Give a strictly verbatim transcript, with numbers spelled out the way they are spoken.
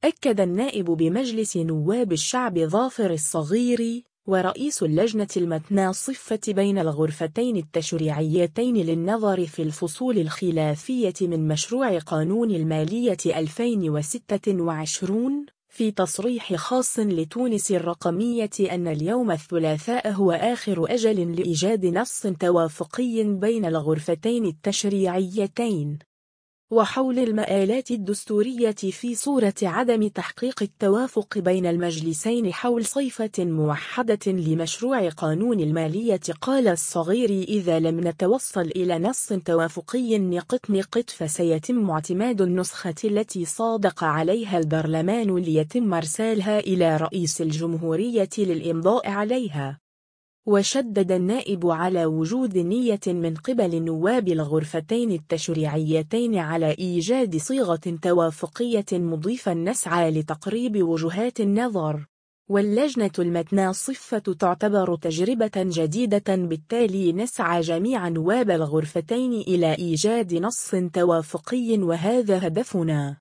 أكد النائب بمجلس نواب الشعب ظافر الصغيري ورئيس اللجنة المتناصفة بين الغرفتين التشريعيتين للنظر في الفصول الخلافية من مشروع قانون المالية ألفين وستة وعشرين في تصريح خاص لتونس الرقمية أن اليوم الثلاثاء هو آخر أجل لإيجاد نص توافقي بين الغرفتين التشريعيتين وحول المآلات الدستورية في صورة عدم تحقيق التوافق بين المجلسين حول صيغة موحدة لمشروع قانون المالية. قال الصغيري: إذا لم نتوصل إلى نص توافقي نقط نقط فسيتم اعتماد النسخة التي صادق عليها البرلمان ليتم إرسالها إلى رئيس الجمهورية للإمضاء عليها. وشدد النائب على وجود نية من قبل نواب الغرفتين التشريعيتين على إيجاد صيغة توافقية، مضيفا: نسعى لتقريب وجهات النظر، واللجنة المتناصفة تعتبر تجربة جديدة، بالتالي نسعى جميع نواب الغرفتين إلى إيجاد نص توافقي وهذا هدفنا.